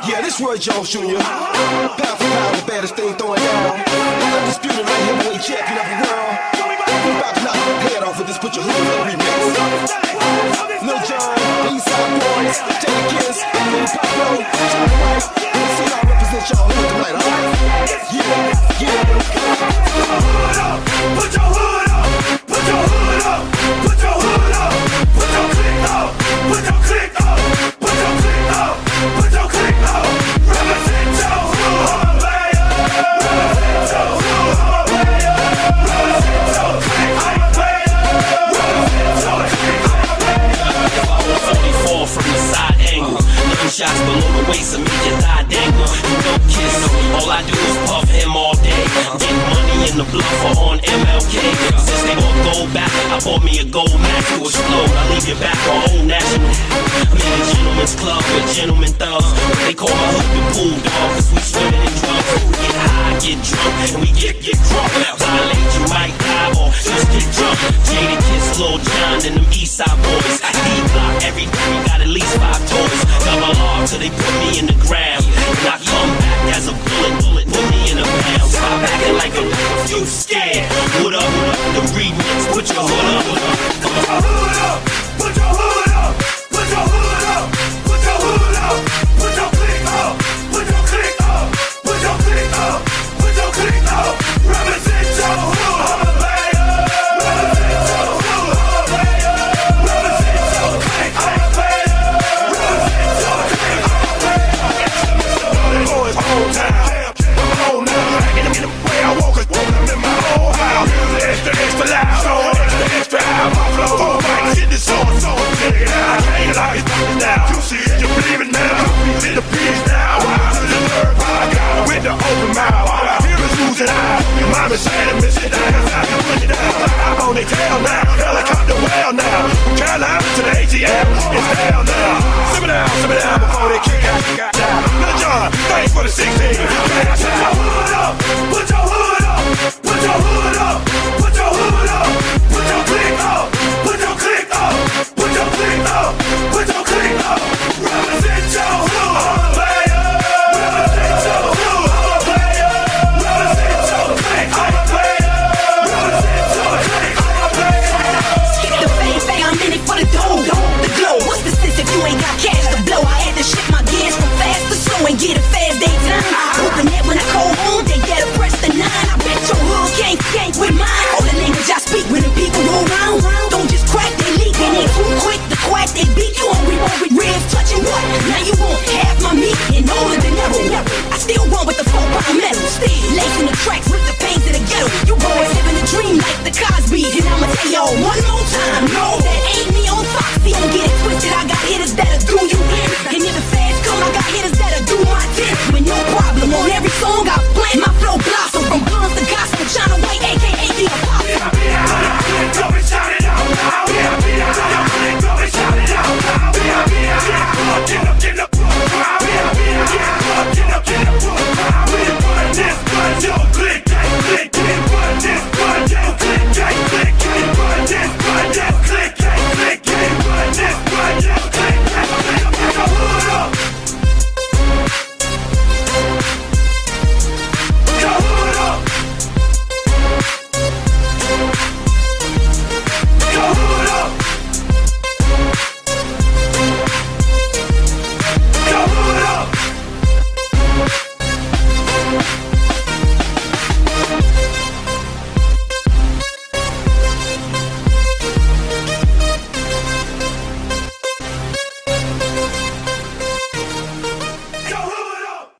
Yeah, this Roy Jones Jr. Pound for pound, the baddest thing throwing down. Undisputed light heavyweight champion of the world. We're about to knock your head off with this Put Your Hood Up remix. Lil Jon, the Eastside Boys, Jada Kiss, Lil Pablo, Johnny White. Let's see how I represent y'all here tonight, alright? Yeah, yeah. Put your hood up, put your hood up, put your hood up, put your click up, put your click up, put your click up, put your click up. Represent your hood, player. Represent your hood, player. Represent your click up, player. Represent your click up, player. 44 from the side angle, 9 shots below the waist and make your thigh dangle. You no kiss, all I do is puff him all day. Get money in the bluffer on MLK. Since they all go back, I bought me a gold Mac to explode. I leave you back on Old National. I'm in a gentleman's club with gentlemen thugs. They call my hood the pool dog, cause we swimming in drugs. We get high, get drunk, and we get drunk. Violate, you might die or just get drunk. Jada Kiss, Lil Jon, and them Eastside Boys. D-Block, every day we got at least 5 toys. Double R till they put me in the ground. And I come back as a bullet, put me in a pound. Stop acting like a you scared. What up, the remix, put your hood up. Put your hood up, put your hood up, put your hood up, put your hood up, put your click up, put your click up, put your click up, put your click up. Represent your hood, player. Represent your hood, player. Represent your click up, player. Represent your click up, player. Boys, whole time, I'm home now. In the way I walk, I'm in my own house. Extra, extra loud, so extra high. My flow, oh my, get this on, so check it out. I can't lock it down. You see it, you believe it now. You see the peace now. To the third part, I got it with the open mouth. Here is losing out. Your mama saying, miss it down. I can put it down. I'm on the tail now. Helicopter well now. From Carolina to the ATL, it's down now. Simmer down before they kick out. Lil Jon, thanks for the 16.